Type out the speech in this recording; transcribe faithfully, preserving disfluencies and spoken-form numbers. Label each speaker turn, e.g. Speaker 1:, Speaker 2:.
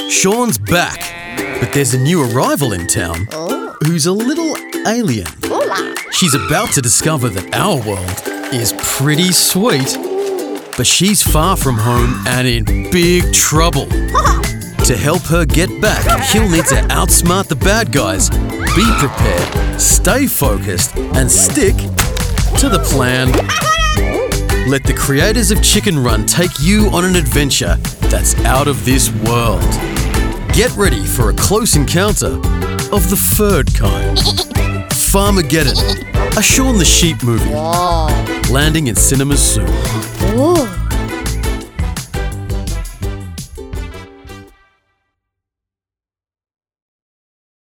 Speaker 1: Sean's back, but there's a new arrival in town who's a little alien. She's about to discover that our world is pretty sweet, but she's far from home and in big trouble. To help her get back, he'll need to outsmart the bad guys, be prepared, stay focused, and stick to the plan. Let the creators of Chicken Run take you on an adventure that's out of this world. Get ready for a close encounter of the third kind. Farmageddon, a Shaun the Sheep movie, landing in cinemas soon.